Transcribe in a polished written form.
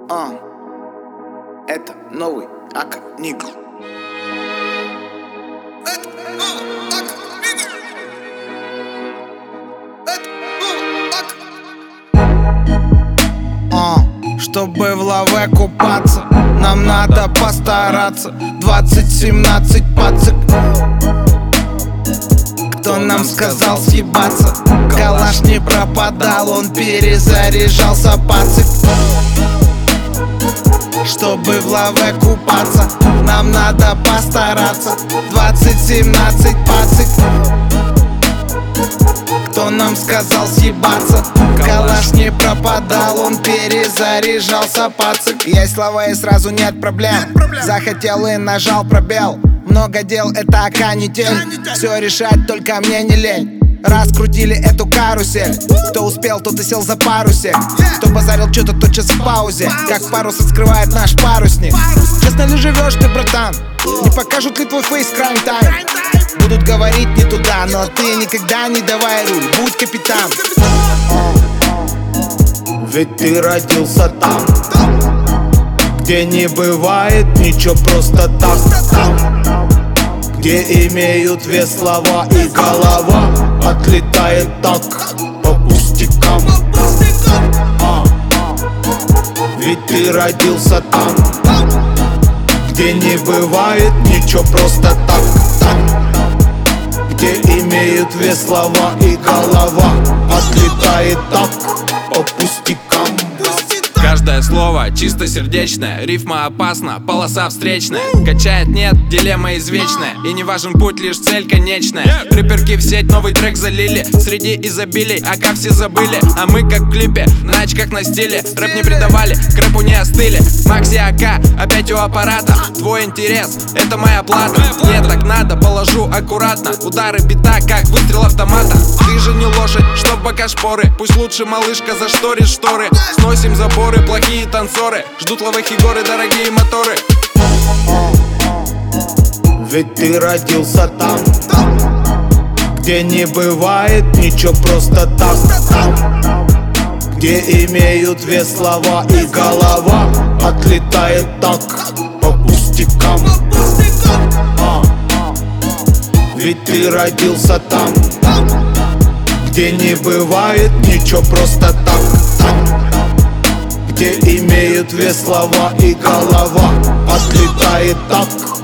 Это новый Ака Нигл. Чтобы в лаве купаться, нам надо постараться. 2017 пацик. Кто нам сказал съебаться? Калаш не пропадал, он перезаряжался, пацик. Чтобы в лаве купаться, нам надо постараться. 2017 пацик. Кто нам сказал съебаться? Калаш не пропадал, он перезаряжался, пацик. Есть слова и сразу нет проблем. Захотел и нажал пробел. Много дел, это Ака не тень. Все решать, только мне не лень. Раскрутили эту карусель. Кто успел, тот и сел за парусик. Кто базарил что-то, тот сейчас в паузе. Как парус открывает наш парусник. Честно ли живешь ты, братан? Не покажут ли твой фейс крайм тайм? Будут говорить не туда, но ты никогда не давай руль. Будь капитан. Ведь ты родился там, где не бывает ничего просто так, где имеют вес слова и голова отлетает так по пустякам. Ведь ты родился там, где не бывает ничего просто так, где имеют вес слова и голова отлетает так по пустякам. Каждое слово чисто сердечное, рифма опасна, полоса встречная. Качает нет, дилемма извечная, и не важен путь, лишь цель конечная. Рэперки в сеть новый трек залили, среди изобилий Ака все забыли. А мы как в клипе, на очках на стиле. Рэп не предавали, к рэпу не остыли. Макси Ака, опять у аппарата. Твой интерес, это моя плата. Мне так надо, положу аккуратно. Удары бита, как выстрел автомата. Ты же не лошадь, что в бока шпоры. Пусть лучше малышка зашторит шторы. Сносим заборы, плохие танцоры ждут лавых и горы, дорогие моторы. Ведь ты родился там, где не бывает ничего просто так, где имеют вес слова и голова отлетает так по пустякам. Ведь ты родился там, где не бывает ничего просто так, где имеют вес слова и голова отлетает так